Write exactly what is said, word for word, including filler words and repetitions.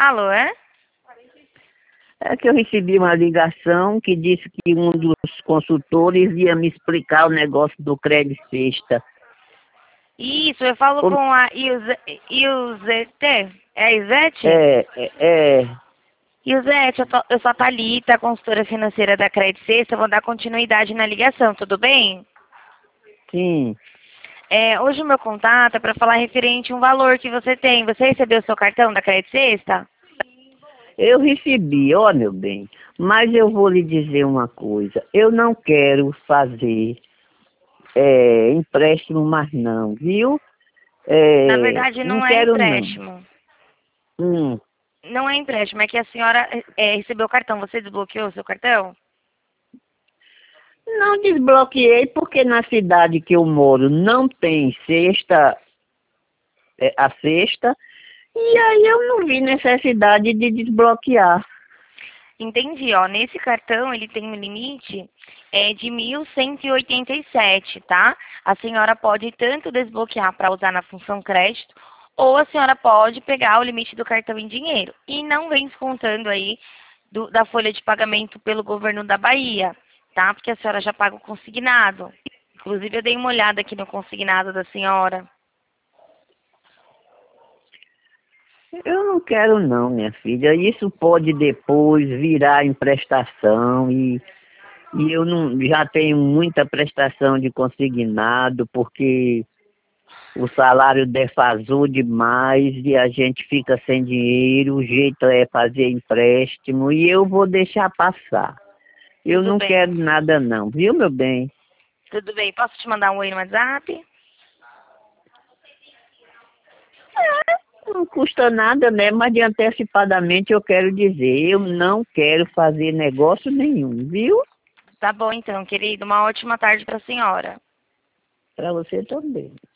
Alô, é? É que eu recebi uma ligação que disse que um dos consultores ia me explicar o negócio do crédito sexta. Isso, eu falo Como- com a Ilze- Ilzete. É a Izete? É, é, é, Ilzete, eu, tô- eu sou a Thalita, consultora financeira da Crédito Sexta. Vou dar continuidade na ligação, tudo bem? sim. É, hoje o meu contato é para falar referente a um valor que você tem. Você recebeu o seu cartão da Crédito Sexta? Eu recebi, ó meu bem, mas eu vou lhe dizer uma coisa. Eu não quero fazer é, empréstimo mais não, viu? Na É, verdade, não não é quero não. empréstimo. Hum. Não é empréstimo, é que a senhora é, recebeu o cartão. Você desbloqueou o seu cartão? Não desbloqueei porque na cidade que eu moro não tem sexta, é, a sexta, e aí eu não vi necessidade de desbloquear. Entendi, ó. Nesse cartão ele tem um limite é, de mil cento e oitenta e sete, tá? A senhora pode tanto desbloquear para usar na função crédito, ou a senhora pode pegar o limite do cartão em dinheiro. E não vem descontando aí do- da folha de pagamento pelo governo da Bahia, tá? Porque a senhora já paga o consignado. Inclusive eu dei uma olhada aqui no consignado da senhora. Eu não quero não, minha filha. Isso pode depois virar emprestação e, e eu não já tenho muita prestação de consignado porque o salário defasou demais e a gente fica sem dinheiro. O jeito é fazer empréstimo e eu vou deixar passar. Eu Tudo não bem. quero nada não, viu, meu bem? Tudo bem. Posso te mandar um oi no WhatsApp? Não custa nada, né? Mas de antecipadamente eu quero dizer, eu não quero fazer negócio nenhum, viu? Tá bom então, querido. Uma ótima tarde para a senhora. Para você também.